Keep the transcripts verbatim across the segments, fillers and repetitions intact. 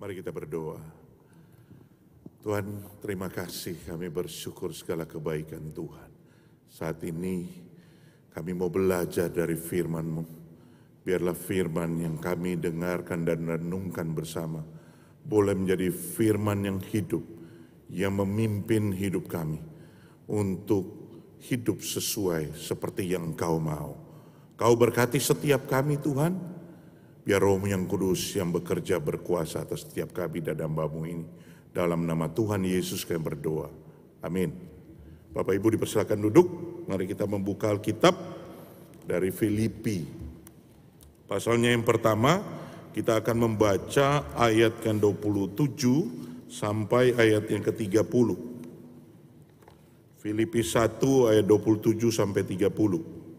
Mari kita berdoa. Tuhan, terima kasih, kami bersyukur segala kebaikan Tuhan. Saat ini kami mau belajar dari firman-Mu. Biarlah firman yang kami dengarkan dan renungkan bersama boleh menjadi firman yang hidup, yang memimpin hidup kami untuk hidup sesuai seperti yang Engkau mau. Kau berkati setiap kami Tuhan, biar Roh-Mu yang kudus yang bekerja berkuasa atas setiap kami dan hamba-Mu ini. Dalam nama Tuhan Yesus kami berdoa. Amin. Bapak Ibu dipersilakan duduk. Mari kita membuka Alkitab dari Filipi. Pasalnya yang pertama, kita akan membaca ayat yang dua puluh tujuh sampai ayat yang ke tiga puluh. Filipi satu ayat dua puluh tujuh sampai tiga puluh.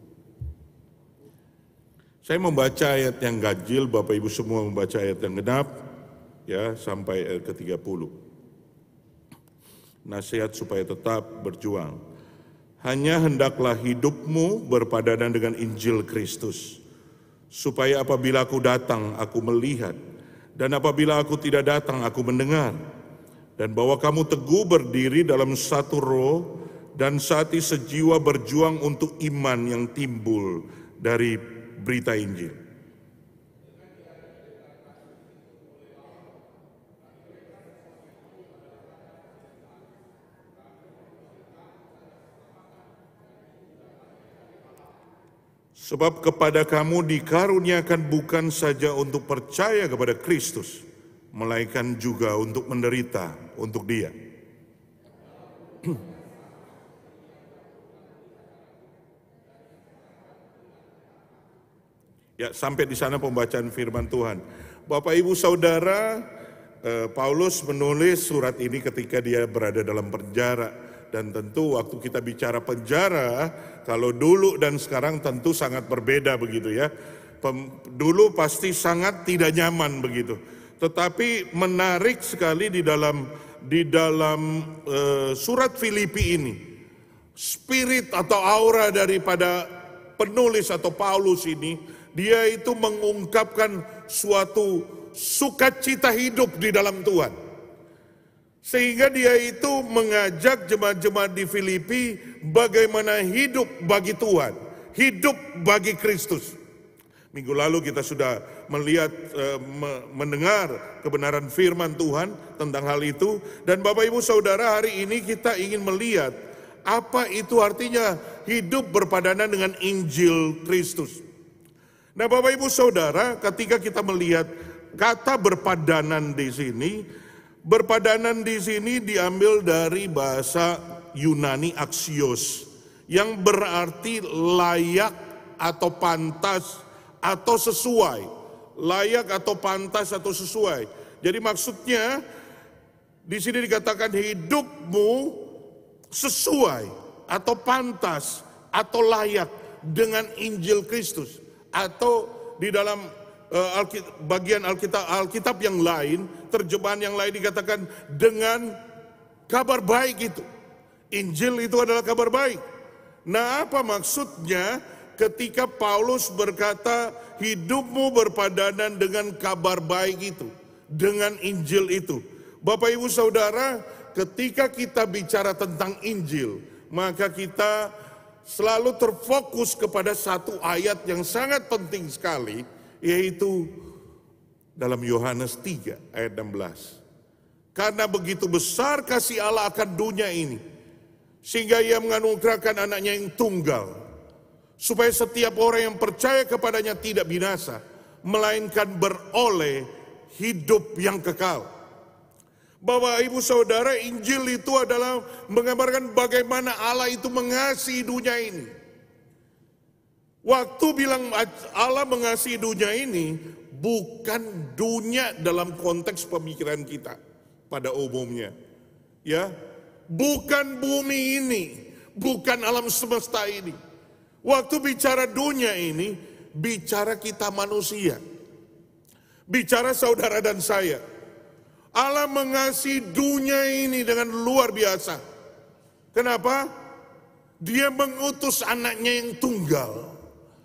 Saya membaca ayat yang ganjil, Bapak Ibu semua membaca ayat yang genap, ya, sampai ayat ke tiga puluh. Nasihat supaya tetap berjuang. Hanya hendaklah hidupmu berpadanan dengan Injil Kristus, supaya apabila aku datang, aku melihat, dan apabila aku tidak datang, aku mendengar, dan bahwa kamu teguh berdiri dalam satu roh, dan sehati sejiwa berjuang untuk iman yang timbul dari berita Injil. Sebab kepada kamu dikaruniakan bukan saja untuk percaya kepada Kristus, melainkan juga untuk menderita untuk Dia. Ya, sampai di sana pembacaan firman Tuhan. Bapak Ibu Saudara, eh, Paulus menulis surat ini ketika dia berada dalam penjara. Dan tentu waktu kita bicara penjara, kalau dulu dan sekarang tentu sangat berbeda begitu ya. Pem, dulu pasti sangat tidak nyaman begitu. Tetapi menarik sekali di dalam di dalam eh, surat Filipi ini, spirit atau aura daripada penulis atau Paulus ini, dia itu mengungkapkan suatu sukacita hidup di dalam Tuhan. Sehingga dia itu mengajak jemaat-jemaat di Filipi bagaimana hidup bagi Tuhan, hidup bagi Kristus. Minggu lalu kita sudah melihat, e, mendengar kebenaran firman Tuhan tentang hal itu. Dan Bapak Ibu Saudara, hari ini kita ingin melihat apa itu artinya hidup berpadanan dengan Injil Kristus. Nah Bapak Ibu Saudara, ketika kita melihat kata berpadanan di sini, berpadanan di sini diambil dari bahasa Yunani axios, yang berarti layak atau pantas atau sesuai. Layak atau pantas atau sesuai. Jadi maksudnya di sini dikatakan hidupmu sesuai atau pantas atau layak dengan Injil Kristus. Atau di dalam uh, Alkitab, bagian Alkitab, Alkitab yang lain, terjemahan yang lain dikatakan dengan kabar baik itu. Injil itu adalah kabar baik. Nah, apa maksudnya ketika Paulus berkata hidupmu berpadanan dengan kabar baik itu, dengan Injil itu? Bapak Ibu Saudara, ketika kita bicara tentang Injil, maka kita selalu terfokus kepada satu ayat yang sangat penting sekali, yaitu dalam Yohanes tiga ayat enam belas. Karena begitu besar kasih Allah akan dunia ini, sehingga Ia menganugerahkan anaknya yang tunggal, supaya setiap orang yang percaya kepadanya tidak binasa, melainkan beroleh hidup yang kekal. Bapak Ibu Saudara, Injil itu adalah menggambarkan bagaimana Allah itu mengasihi dunia ini. Waktu bilang Allah mengasihi dunia ini, bukan dunia dalam konteks pemikiran kita pada umumnya. Ya, bukan bumi ini, bukan alam semesta ini. Waktu bicara dunia ini, bicara kita manusia. Bicara saudara dan saya. Allah mengasihi dunia ini dengan luar biasa. Kenapa? Dia mengutus anaknya yang tunggal.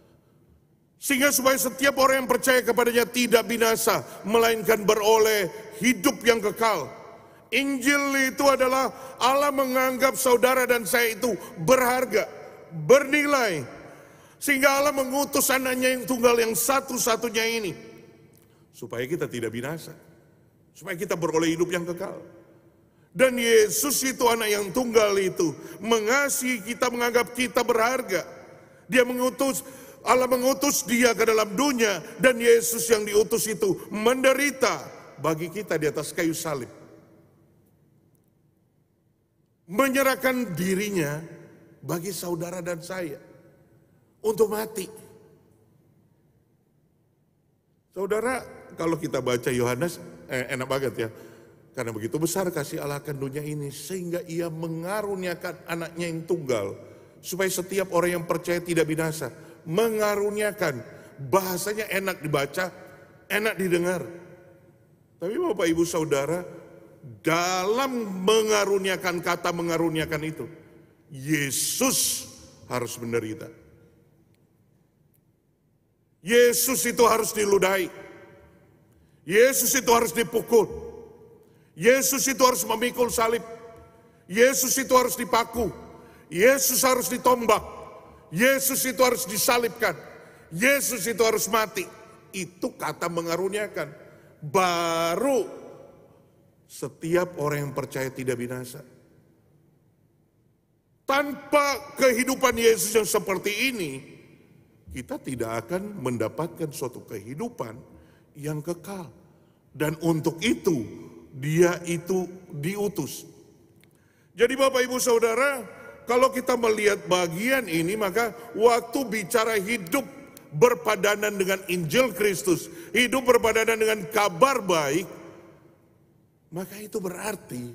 Sehingga supaya setiap orang yang percaya kepadanya tidak binasa, melainkan beroleh hidup yang kekal. Injil itu adalah Allah menganggap saudara dan saya itu berharga, bernilai. Sehingga Allah mengutus anaknya yang tunggal yang satu-satunya ini. Supaya kita tidak binasa. Supaya kita beroleh hidup yang kekal. Dan Yesus itu anak yang tunggal itu mengasihi kita, menganggap kita berharga. Dia mengutus, Allah mengutus dia ke dalam dunia. Dan Yesus yang diutus itu menderita bagi kita di atas kayu salib. Menyerahkan dirinya bagi saudara dan saya untuk mati. Saudara, kalau kita baca Yohanes, eh, enak banget ya. Karena begitu besar kasih Allah akan dunia ini, sehingga ia mengaruniakan anaknya yang tunggal, supaya setiap orang yang percaya tidak binasa. Mengaruniakan, bahasanya enak dibaca, enak didengar. Tapi Bapak Ibu Saudara, dalam mengaruniakan, kata mengaruniakan itu, Yesus harus menderita. Yesus itu harus diludahi. Yesus itu harus dipukul. Yesus itu harus memikul salib. Yesus itu harus dipaku. Yesus harus ditombak. Yesus itu harus disalibkan. Yesus itu harus mati. Itu kata mengaruniakan. Baru setiap orang yang percaya tidak binasa. Tanpa kehidupan Yesus yang seperti ini, kita tidak akan mendapatkan suatu kehidupan yang kekal. Dan untuk itu, dia itu diutus. Jadi Bapak Ibu Saudara, kalau kita melihat bagian ini, maka waktu bicara hidup berpadanan dengan Injil Kristus, hidup berpadanan dengan kabar baik, maka itu berarti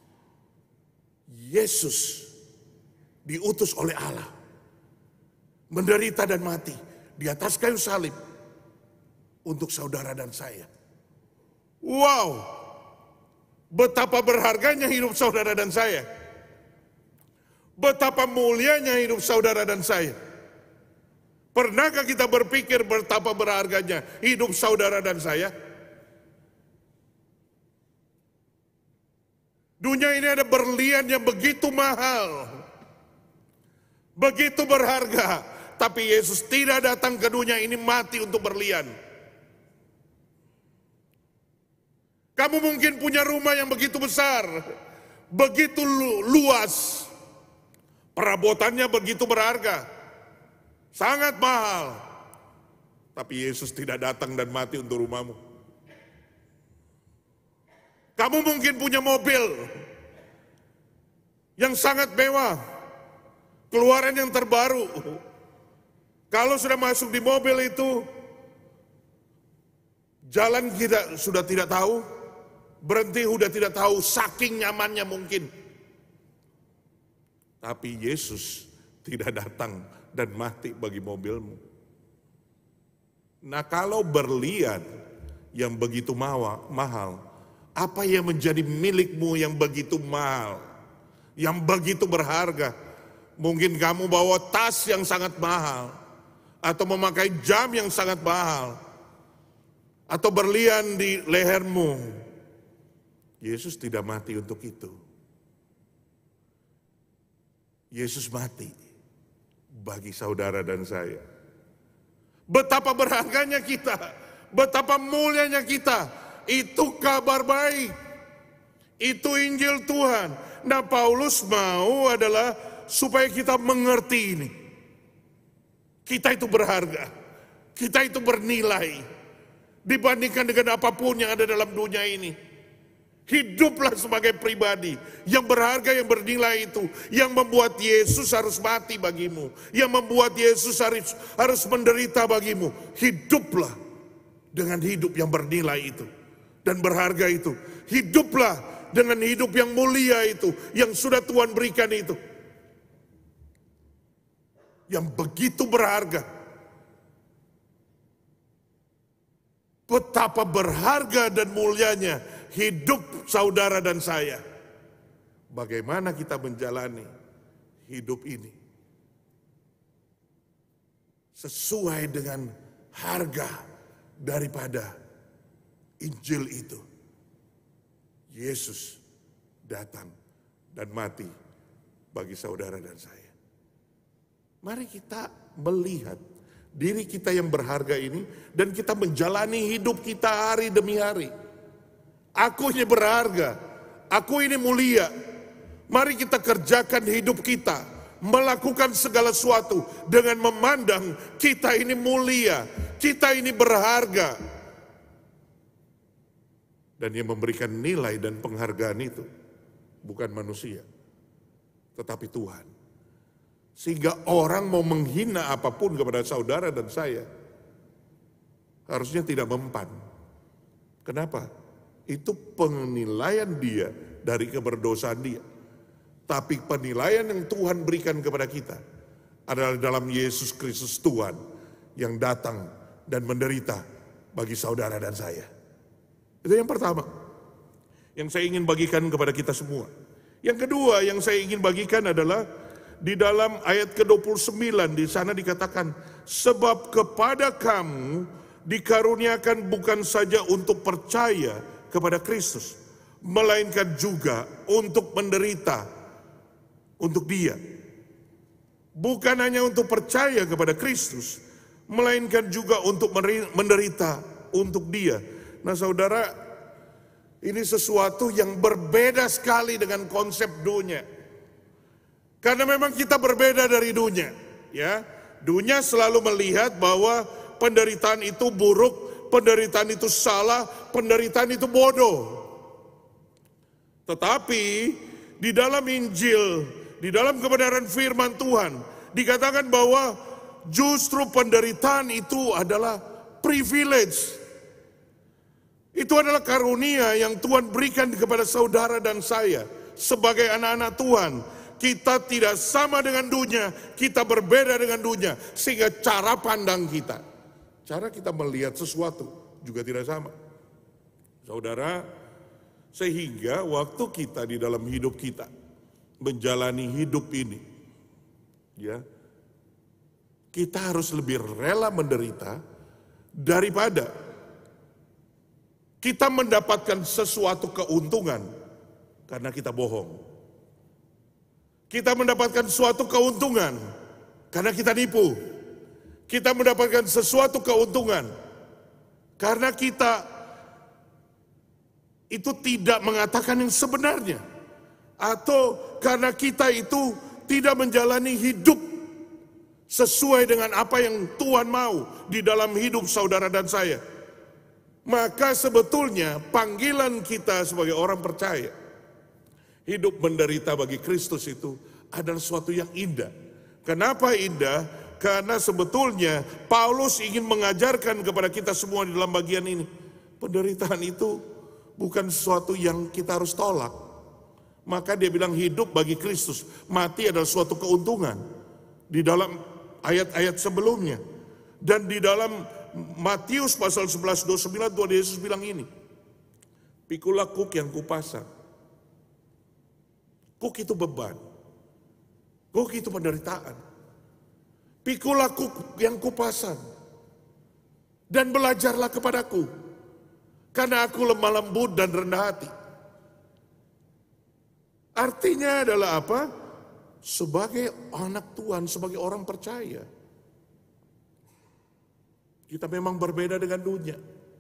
Yesus diutus oleh Allah, menderita dan mati di atas kayu salib untuk saudara dan saya. Wow, betapa berharganya hidup saudara dan saya. Betapa mulianya hidup saudara dan saya. Pernahkah kita berpikir betapa berharganya hidup saudara dan saya? Dunia ini ada berlian yang begitu mahal, begitu berharga, tapi Yesus tidak datang ke dunia ini mati untuk berlian. Kamu mungkin punya rumah yang begitu besar, begitu lu, luas, perabotannya begitu berharga, sangat mahal, tapi Yesus tidak datang dan mati untuk rumahmu. Kamu mungkin punya mobil yang sangat mewah, keluaran yang terbaru. Kalau sudah masuk di mobil itu, jalan kita sudah tidak tahu, berhenti sudah tidak tahu, saking nyamannya mungkin. Tapi Yesus tidak datang dan mati bagi mobilmu. Nah, kalau berlian yang begitu mahal, apa yang menjadi milikmu yang begitu mahal, yang begitu berharga? Mungkin kamu bawa tas yang sangat mahal, atau memakai jam yang sangat mahal, atau berlian di lehermu. Yesus tidak mati untuk itu. Yesus mati bagi saudara dan saya. Betapa berharganya kita, betapa mulianya kita. Itu kabar baik, itu Injil Tuhan. Nah, Paulus mau adalah supaya kita mengerti ini. Kita itu berharga, kita itu bernilai dibandingkan dengan apapun yang ada dalam dunia ini. Hiduplah sebagai pribadi yang berharga, yang bernilai itu, yang membuat Yesus harus mati bagimu, yang membuat Yesus harus harus menderita bagimu. Hiduplah dengan hidup yang bernilai itu dan berharga itu. Hiduplah dengan hidup yang mulia itu, yang sudah Tuhan berikan itu, yang begitu berharga. Betapa berharga dan mulianya hidup saudara dan saya. Bagaimana kita menjalani hidup ini sesuai dengan harga daripada Injil itu. Yesus datang dan mati bagi saudara dan saya. Mari kita melihat diri kita yang berharga ini dan kita menjalani hidup kita hari demi hari. Aku ini berharga, aku ini mulia. Mari kita kerjakan hidup kita, melakukan segala sesuatu dengan memandang kita ini mulia, kita ini berharga. Dan yang memberikan nilai dan penghargaan itu bukan manusia, tetapi Tuhan. Sehingga orang mau menghina apapun kepada saudara dan saya, harusnya tidak mempan. Kenapa? Itu penilaian dia dari keberdosaan dia. Tapi penilaian yang Tuhan berikan kepada kita adalah dalam Yesus Kristus Tuhan yang datang dan menderita bagi saudara dan saya. Itu yang pertama yang saya ingin bagikan kepada kita semua. Yang kedua yang saya ingin bagikan adalah di dalam ayat ke dua puluh sembilan, di sana dikatakan, sebab kepada kamu dikaruniakan bukan saja untuk percaya kepada Kristus, melainkan juga untuk menderita untuk Dia. Bukan hanya untuk percaya kepada Kristus, melainkan juga untuk menderita untuk Dia. Nah saudara, ini sesuatu yang berbeda sekali dengan konsep dunia. Karena memang kita berbeda dari dunia, ya. Dunia selalu melihat bahwa penderitaan itu buruk, penderitaan itu salah, penderitaan itu bodoh. Tetapi di dalam Injil, di dalam kebenaran firman Tuhan, dikatakan bahwa justru penderitaan itu adalah privilege. Itu adalah karunia yang Tuhan berikan kepada saudara dan saya sebagai anak-anak Tuhan. Kita tidak sama dengan dunia, kita berbeda dengan dunia, sehingga cara pandang kita, cara kita melihat sesuatu juga tidak sama. Saudara, sehingga waktu kita di dalam hidup kita menjalani hidup ini, ya, kita harus lebih rela menderita daripada kita mendapatkan sesuatu keuntungan karena kita bohong. Kita mendapatkan suatu keuntungan karena kita nipu. Kita mendapatkan sesuatu keuntungan karena kita itu tidak mengatakan yang sebenarnya. Atau karena kita itu tidak menjalani hidup sesuai dengan apa yang Tuhan mau di dalam hidup saudara dan saya. Maka sebetulnya panggilan kita sebagai orang percaya, hidup menderita bagi Kristus itu adalah sesuatu yang indah. Kenapa indah? Karena sebetulnya Paulus ingin mengajarkan kepada kita semua di dalam bagian ini, penderitaan itu bukan sesuatu yang kita harus tolak. Maka dia bilang hidup bagi Kristus, mati adalah suatu keuntungan. Di dalam ayat-ayat sebelumnya. Dan di dalam Matius pasal sebelas dua puluh sembilan Tuhan Yesus bilang ini, pikulah kuk yang kupasang. Kuk itu beban. Kuk itu penderitaan. Pikulah kuk yang kupasang. Dan belajarlah kepadaku. Karena aku lemah lembut dan rendah hati. Artinya adalah apa? Sebagai anak Tuhan, sebagai orang percaya, kita memang berbeda dengan dunia.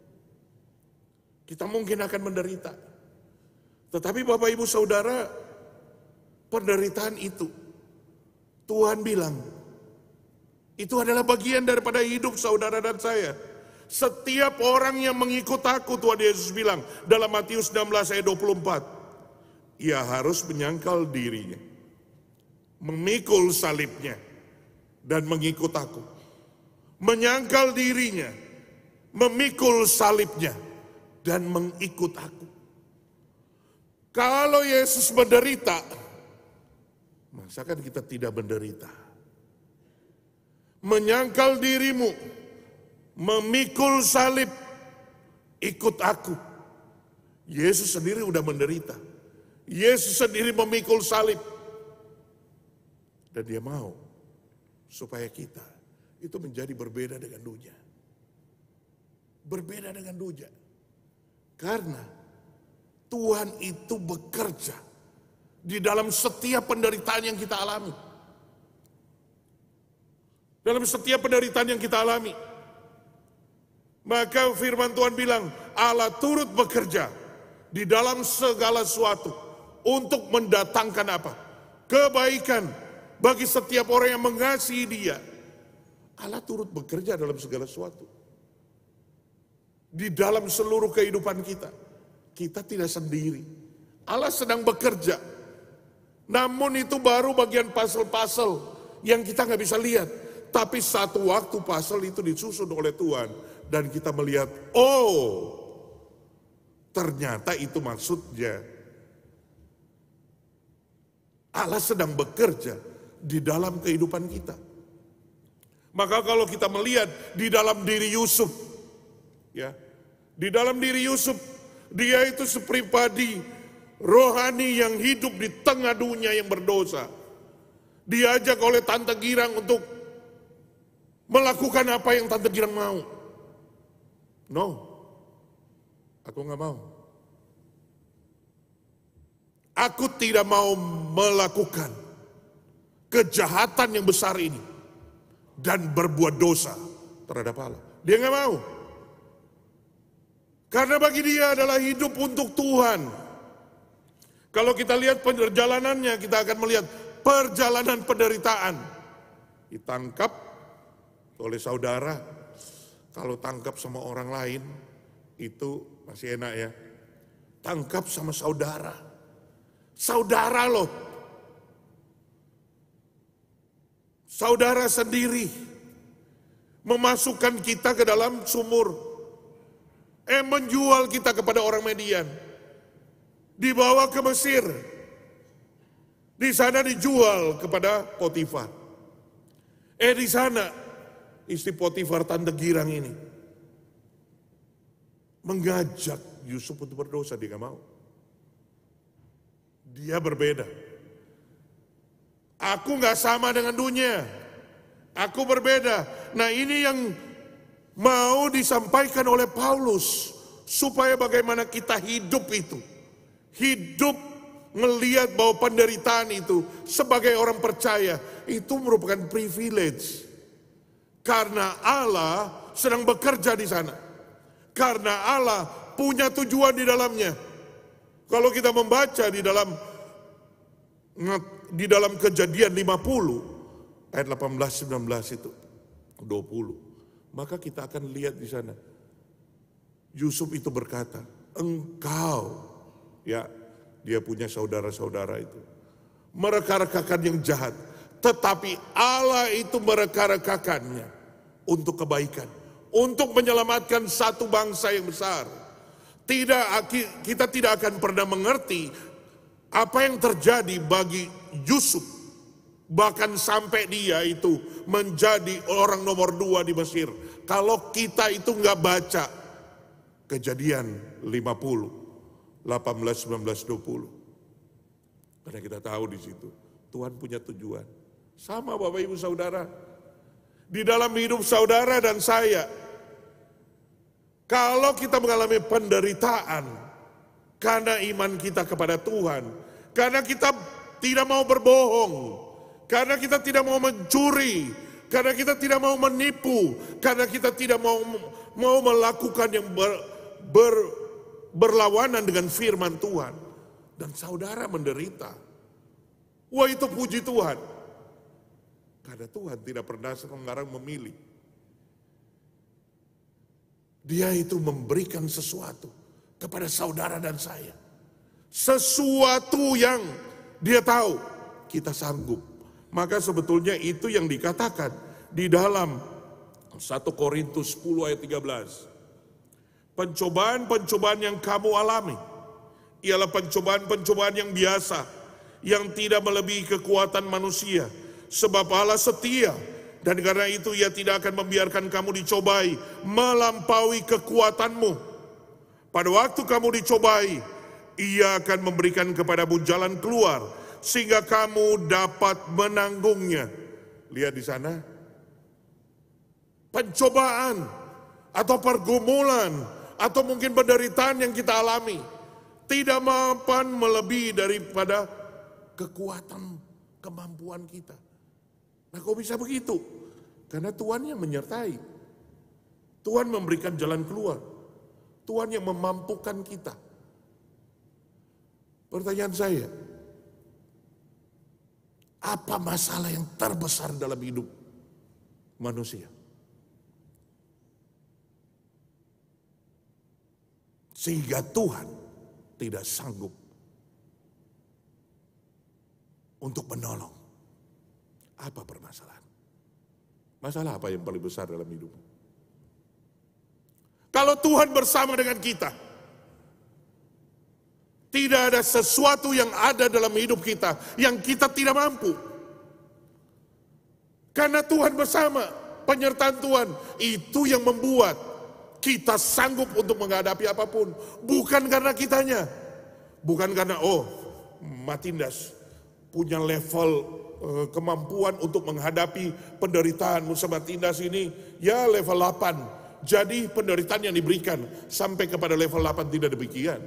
Kita mungkin akan menderita. Tetapi Bapak Ibu Saudara, penderitaan itu, Tuhan bilang, itu adalah bagian daripada hidup saudara dan saya. Setiap orang yang mengikut aku, Tuhan Yesus bilang dalam Matius enam belas ayat dua puluh empat, ia harus menyangkal dirinya, memikul salibnya, dan mengikut aku. Menyangkal dirinya, memikul salibnya, dan mengikut aku. Kalau Yesus menderita, masakan kita tidak menderita? Menyangkal dirimu, memikul salib, ikut aku. Yesus sendiri udah menderita. Yesus sendiri memikul salib. Dan dia mau supaya kita itu menjadi berbeda dengan dunia. Berbeda dengan dunia. Karena Tuhan itu bekerja di dalam setiap penderitaan yang kita alami. Dalam setiap penderitaan yang kita alami. Maka firman Tuhan bilang, Allah turut bekerja di dalam segala sesuatu untuk mendatangkan apa? Kebaikan bagi setiap orang yang mengasihi Dia. Allah turut bekerja dalam segala sesuatu. Di dalam seluruh kehidupan kita. Kita tidak sendiri. Allah sedang bekerja. Namun itu baru bagian puzzle-puzzle yang kita nggak bisa lihat. Tapi satu waktu puzzle itu disusun oleh Tuhan. Dan kita melihat, oh ternyata itu maksudnya. Allah sedang bekerja di dalam kehidupan kita. Maka kalau kita melihat di dalam diri Yusuf, ya, di dalam diri Yusuf, dia itu sepribadi rohani yang hidup di tengah dunia yang berdosa. Diajak oleh Tante Girang untuk melakukan apa yang Tante Girang mau. No, aku nggak mau. Aku tidak mau melakukan kejahatan yang besar ini dan berbuat dosa terhadap Allah. Dia nggak mau. Karena bagi dia adalah hidup untuk Tuhan. Kalau kita lihat perjalanannya, kita akan melihat perjalanan penderitaan. Ditangkap oleh saudara. Kalau tangkap sama orang lain, itu masih enak ya. Tangkap sama saudara. Saudara loh. Saudara sendiri. Memasukkan kita ke dalam sumur. Eh menjual kita kepada orang Median. Dibawa ke Mesir. Di sana dijual kepada Potifar. Eh di sana istri Potifar Tante Girang ini mengajak Yusuf untuk berdosa, dia gak mau. Dia berbeda. Aku gak sama dengan dunia. Aku berbeda. Nah ini yang mau disampaikan oleh Paulus. Supaya bagaimana kita hidup itu. Hidup melihat bahwa penderitaan itu sebagai orang percaya. Itu merupakan privilege. Karena Allah sedang bekerja di sana. Karena Allah punya tujuan di dalamnya. Kalau kita membaca di dalam di dalam Kejadian lima puluh ayat delapan belas sembilan belas itu dua puluh, maka kita akan lihat di sana Yusuf itu berkata, engkau, ya, dia punya saudara-saudara itu mereka-rekakan yang jahat, tetapi Allah itu mereka-rekakannya untuk kebaikan, untuk menyelamatkan satu bangsa yang besar. Tidak, kita tidak akan pernah mengerti apa yang terjadi bagi Yusuf, bahkan sampai dia itu menjadi orang nomor dua di Mesir. Kalau kita itu nggak baca Kejadian lima puluh, delapan belas, sembilan belas, dua puluh. Karena kita tahu di situ Tuhan punya tujuan. Sama Bapak Ibu Saudara. Di dalam hidup saudara dan saya, kalau kita mengalami penderitaan karena iman kita kepada Tuhan, karena kita tidak mau berbohong, karena kita tidak mau mencuri, karena kita tidak mau menipu, karena kita tidak mau mau melakukan yang ber, ber, berlawanan dengan firman Tuhan, dan saudara menderita, wah itu puji Tuhan. Karena Tuhan tidak pernah sekarang memilih. Dia itu memberikan sesuatu kepada saudara dan saya. Sesuatu yang dia tahu kita sanggup. Maka sebetulnya itu yang dikatakan di dalam satu Korintus sepuluh ayat tiga belas. Pencobaan-pencobaan yang kamu alami ialah pencobaan-pencobaan yang biasa, yang tidak melebihi kekuatan manusia. Sebab Allah setia, dan karena itu Ia tidak akan membiarkan kamu dicobai melampaui kekuatanmu. Pada waktu kamu dicobai, Ia akan memberikan kepadamu jalan keluar sehingga kamu dapat menanggungnya. Lihat di sana, pencobaan atau pergumulan atau mungkin penderitaan yang kita alami, tidak mampan melebihi daripada kekuatan kemampuan kita. Nah, kok bisa begitu? Karena Tuhan yang menyertai. Tuhan memberikan jalan keluar. Tuhan yang memampukan kita. Pertanyaan saya, apa masalah yang terbesar dalam hidup manusia? Sehingga Tuhan tidak sanggup untuk menolong. Apa permasalahan? Masalah apa yang paling besar dalam hidupmu? Kalau Tuhan bersama dengan kita, tidak ada sesuatu yang ada dalam hidup kita yang kita tidak mampu. Karena Tuhan bersama, penyertaan Tuhan, itu yang membuat kita sanggup untuk menghadapi apapun. Bukan karena kitanya. Bukan karena, oh, Matindas punya level uh, kemampuan untuk menghadapi penderitaan. Musa Matindas ini, ya level delapan. Jadi penderitaan yang diberikan sampai kepada level delapan, tidak demikian.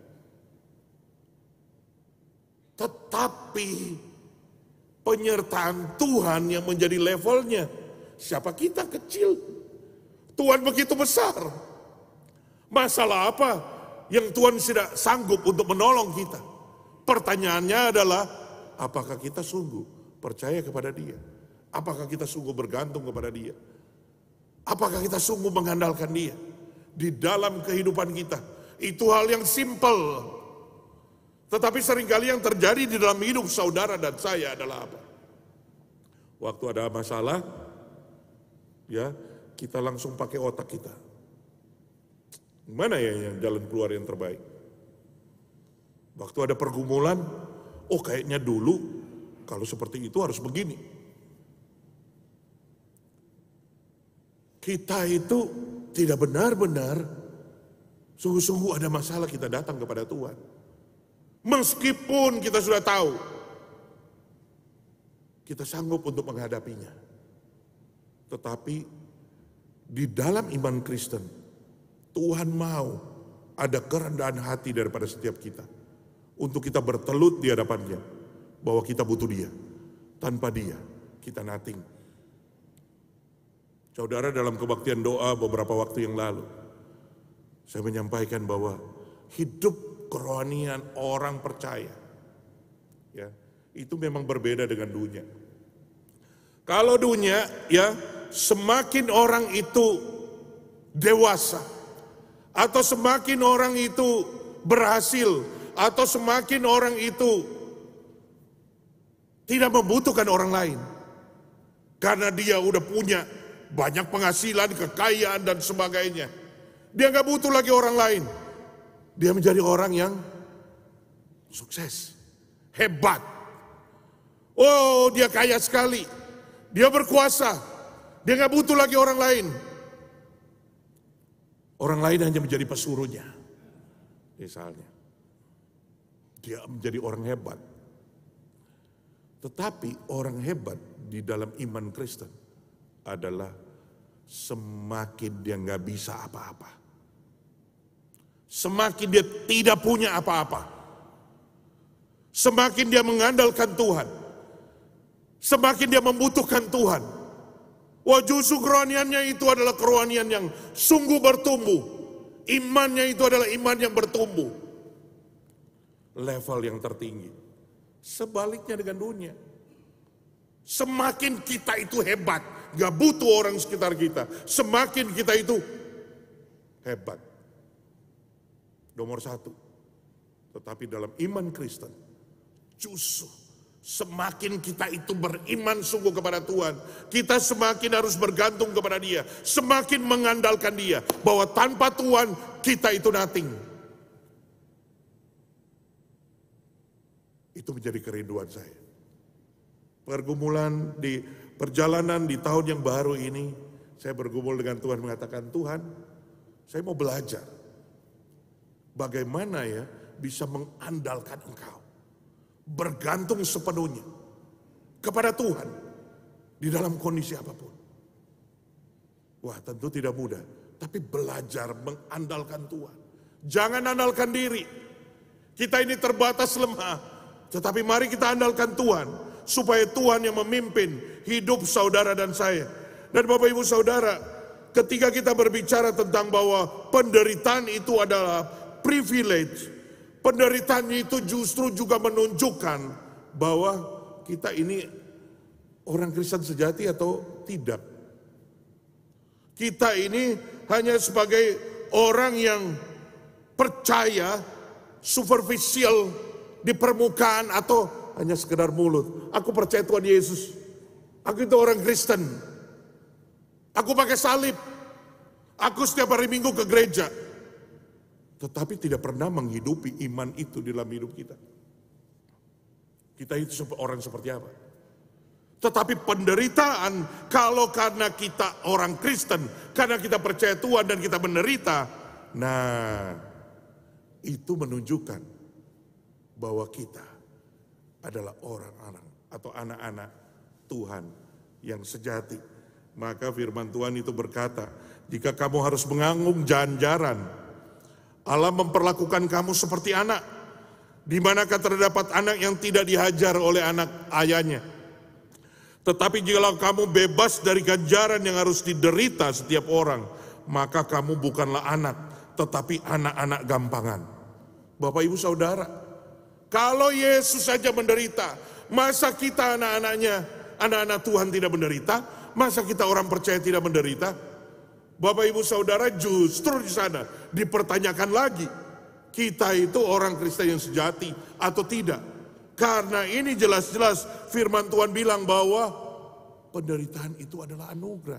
Tetapi penyertaan Tuhan yang menjadi levelnya. Siapa kita kecil? Tuhan begitu besar. Masalah apa yang Tuhan tidak sanggup untuk menolong kita? Pertanyaannya adalah, apakah kita sungguh percaya kepada Dia? Apakah kita sungguh bergantung kepada Dia? Apakah kita sungguh mengandalkan Dia di dalam kehidupan kita? Itu hal yang simpel. Tetapi seringkali yang terjadi di dalam hidup saudara dan saya adalah apa? Waktu ada masalah, ya kita langsung pakai otak kita. Mana ya yang jalan keluar yang terbaik? Waktu ada pergumulan, oh kayaknya dulu kalau seperti itu harus begini. Kita itu tidak benar-benar sungguh-sungguh ada masalah kita datang kepada Tuhan. Meskipun kita sudah tahu, kita sanggup untuk menghadapinya. Tetapi di dalam iman Kristen, Tuhan mau ada kerendahan hati daripada setiap kita. Untuk kita bertelut di hadapannya, bahwa kita butuh Dia. Tanpa Dia, kita nothing. Saudara, dalam kebaktian doa beberapa waktu yang lalu, saya menyampaikan bahwa hidup kerohanian orang percaya, ya, itu memang berbeda dengan dunia. Kalau dunia, ya, semakin orang itu dewasa, atau semakin orang itu berhasil, atau semakin orang itu tidak membutuhkan orang lain, karena dia udah punya banyak penghasilan, kekayaan dan sebagainya, dia gak butuh lagi orang lain. Dia menjadi orang yang sukses, hebat. Oh, dia kaya sekali, dia berkuasa, dia gak butuh lagi orang lain. Orang lain hanya menjadi pesuruhnya. Misalnya, dia menjadi orang hebat. Tetapi orang hebat di dalam iman Kristen adalah semakin dia gak bisa apa-apa, semakin dia tidak punya apa-apa, semakin dia mengandalkan Tuhan, semakin dia membutuhkan Tuhan. Wah, justru kerohaniannya itu adalah kerohanian yang sungguh bertumbuh. Imannya itu adalah iman yang bertumbuh. Level yang tertinggi. Sebaliknya dengan dunia. Semakin kita itu hebat, gak butuh orang sekitar kita, semakin kita itu hebat. Nomor satu. Tetapi dalam iman Kristen, justru semakin kita itu beriman sungguh kepada Tuhan, kita semakin harus bergantung kepada Dia, semakin mengandalkan Dia, bahwa tanpa Tuhan kita itu nothing. Itu menjadi kerinduan saya. Pergumulan di perjalanan di tahun yang baru ini, saya bergumul dengan Tuhan, mengatakan, Tuhan, saya mau belajar bagaimana ya bisa mengandalkan Engkau, bergantung sepenuhnya kepada Tuhan di dalam kondisi apapun. Wah, tentu tidak mudah, tapi belajar mengandalkan Tuhan. Jangan andalkan diri. Kita ini terbatas lemah, tetapi mari kita andalkan Tuhan, supaya Tuhan yang memimpin hidup saudara dan saya. Dan Bapak Ibu Saudara, ketika kita berbicara tentang bahwa penderitaan itu adalah privilege, penderitaan itu justru juga menunjukkan bahwa kita ini orang Kristen sejati atau tidak. Kita ini hanya sebagai orang yang percaya superficial di permukaan atau hanya sekedar mulut. Aku percaya Tuhan Yesus. Aku itu orang Kristen. Aku pakai salib. Aku setiap hari Minggu ke gereja. Tetapi tidak pernah menghidupi iman itu di dalam hidup kita. Kita itu orang seperti apa? Tetapi penderitaan, kalau karena kita orang Kristen, karena kita percaya Tuhan dan kita menderita, nah itu menunjukkan bahwa kita adalah orang-orang atau anak-anak Tuhan yang sejati. Maka firman Tuhan itu berkata, jika kamu harus menanggung ganjaran, Allah memperlakukan kamu seperti anak. Di manakah terdapat anak yang tidak dihajar oleh anak ayahnya? Tetapi jika kamu bebas dari ganjaran yang harus diderita setiap orang, maka kamu bukanlah anak, tetapi anak-anak gampangan. Bapak Ibu Saudara, kalau Yesus saja menderita, masa kita anak-anaknya, anak-anak Tuhan tidak menderita? Masa kita orang percaya tidak menderita? Bapak Ibu Saudara, justru di sana dipertanyakan lagi, kita itu orang Kristen yang sejati atau tidak? Karena ini jelas-jelas firman Tuhan bilang bahwa penderitaan itu adalah anugerah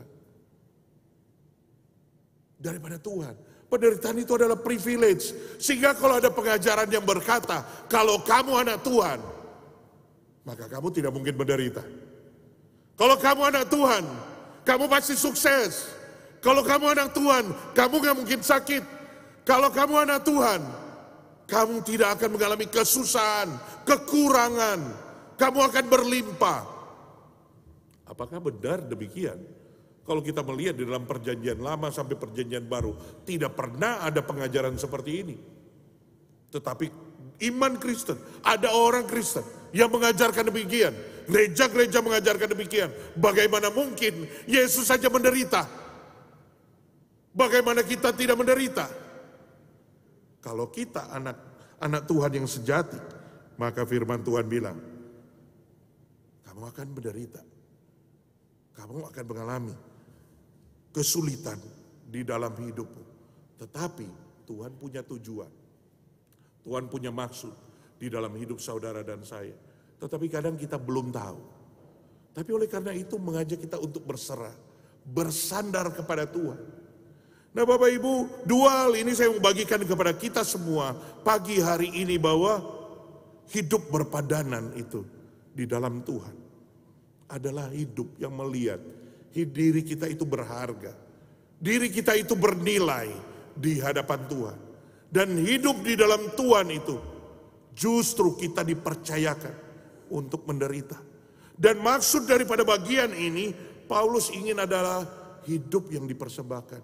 daripada Tuhan. Penderitaan itu adalah privilege. Sehingga kalau ada pengajaran yang berkata, kalau kamu anak Tuhan, maka kamu tidak mungkin menderita. Kalau kamu anak Tuhan, kamu pasti sukses. Kalau kamu anak Tuhan, kamu gak mungkin sakit. Kalau kamu anak Tuhan, kamu tidak akan mengalami kesusahan, kekurangan. Kamu akan berlimpah. Apakah benar demikian? Kalau kita melihat di dalam perjanjian lama sampai perjanjian baru, tidak pernah ada pengajaran seperti ini. Tetapi iman Kristen, ada orang Kristen yang mengajarkan demikian. Gereja-gereja mengajarkan demikian. Bagaimana mungkin Yesus saja menderita? Bagaimana kita tidak menderita? Kalau kita anak anak Tuhan yang sejati, maka firman Tuhan bilang, kamu akan menderita. Kamu akan mengalami kesulitan di dalam hidupmu. Tetapi Tuhan punya tujuan. Tuhan punya maksud di dalam hidup saudara dan saya. Tetapi kadang kita belum tahu. Tapi oleh karena itu mengajak kita untuk berserah. Bersandar kepada Tuhan. Nah Bapak Ibu, dua hal ini saya mau bagikan kepada kita semua pagi hari ini bahwa hidup berpadanan itu di dalam Tuhan adalah hidup yang melihat diri kita itu berharga. Diri kita itu bernilai di hadapan Tuhan. Dan hidup di dalam Tuhan itu justru kita dipercayakan untuk menderita. Dan maksud daripada bagian ini, Paulus ingin adalah hidup yang dipersembahkan.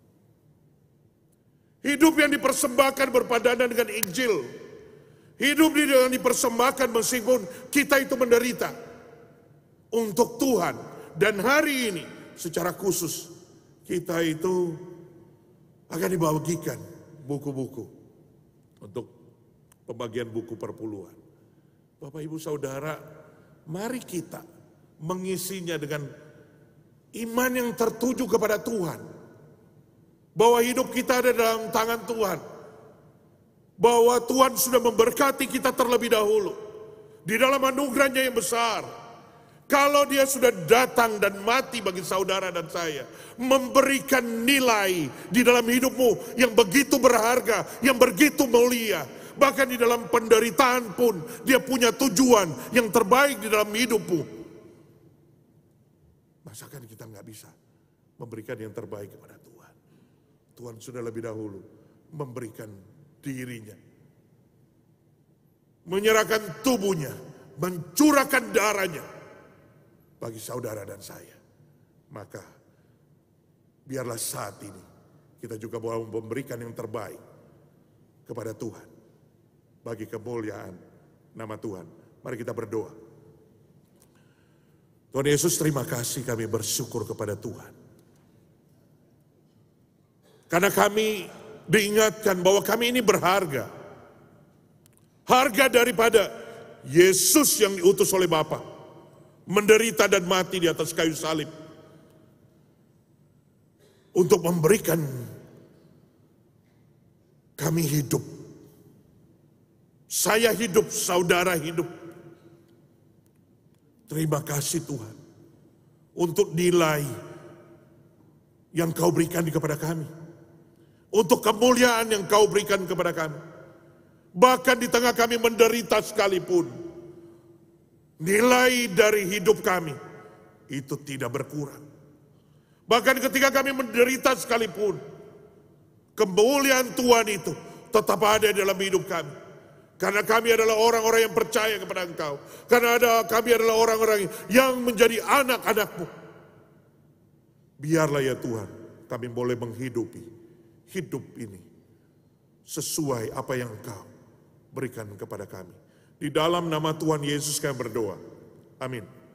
Hidup yang dipersembahkan berpadanan dengan Injil. Hidup yang dipersembahkan meskipun kita itu menderita. Untuk Tuhan. Dan hari ini secara khusus kita itu akan dibagikan buku-buku untuk pembagian buku perpuluhan. Bapak Ibu Saudara, mari kita mengisinya dengan iman yang tertuju kepada Tuhan. Bahwa hidup kita ada dalam tangan Tuhan. Bahwa Tuhan sudah memberkati kita terlebih dahulu. Di dalam anugerahnya yang besar. Kalau dia sudah datang dan mati bagi saudara dan saya. Memberikan nilai di dalam hidupmu yang begitu berharga, yang begitu mulia. Bahkan di dalam penderitaan pun dia punya tujuan yang terbaik di dalam hidupmu. Masakan kita nggak bisa memberikan yang terbaik kepada Tuhan. Tuhan sudah lebih dahulu memberikan dirinya. Menyerahkan tubuhnya, mencurahkan darahnya. Bagi saudara dan saya. Maka biarlah saat ini kita juga mau memberikan yang terbaik kepada Tuhan. bagi kemuliaan nama Tuhan. Mari kita berdoa. Tuhan Yesus, terima kasih, kami bersyukur kepada Tuhan. Karena kami diingatkan bahwa kami ini berharga. Harga daripada Yesus yang diutus oleh Bapa, menderita dan mati di atas kayu salib, untuk memberikan kami hidup. Saya hidup, saudara hidup. Terima kasih Tuhan untuk nilai yang Kau berikan kepada kami. Untuk kemuliaan yang Kau berikan kepada kami. Bahkan di tengah kami menderita sekalipun, nilai dari hidup kami itu tidak berkurang. Bahkan ketika kami menderita sekalipun, kemuliaan Tuhan itu tetap ada dalam hidup kami. Karena kami adalah orang-orang yang percaya kepada Engkau. Karena ada, kami adalah orang-orang yang menjadi anak-anak-Mu. Biarlah ya Tuhan, kami boleh menghidupi hidup ini sesuai apa yang Engkau berikan kepada kami. Di dalam nama Tuhan Yesus kami berdoa. Amin.